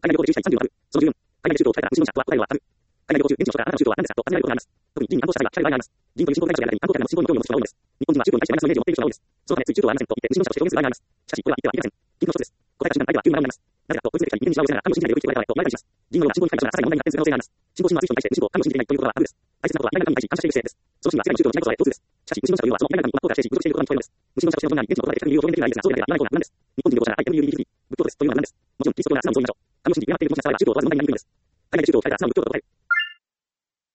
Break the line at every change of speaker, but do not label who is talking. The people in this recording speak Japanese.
海外旅行で11歳36。その14。海外で中東を捉えた後ろの者は答えはある。海外旅行中、現地の人からあなたの中東は何ですかと尋ねられることがあります。特に銀に暗号資産が記載があります。銀という信号会社である間に、暗号からの信号に興味を持つ人が多いのです。日本人は中東に対してマイナスのイメージを持っている人が多いです。そのため、つい中東はありませんと言って、無心の者として表現する場合があります。しかし、これは言ってはいけません。銀の一つです。答えた瞬間、相手は急に学びます。なぜかと、こいつできたり、銀に違うなら、神を信じない領域を言われたらと言われたりします。銀のような信号に対してさらに問題に発展する可能性があります。信号心は強い人に対して、むしろ神を信じていないということはあるです。大切なことは、意外な神に対し感謝している姿勢です。その心は世界の中東の違いこそで共通です。しかし、無心の者というのは、その意外な神に真っ向から否定し、侮辱していることが聞こえるのです。無心の者としての問題に、現地の言葉で深い理由を表現できないですが、そうでなければ言わないとは何です。日本人旅行者なら相手の言う理由に仏教ですというのは何です。もちろん、キリスト教なら素直にそう言いましょう。神を信じ、敬っている無心の者さえは中東を問わず問題になりにくいのです。海外で中東を捉えた素直な仏教と答える。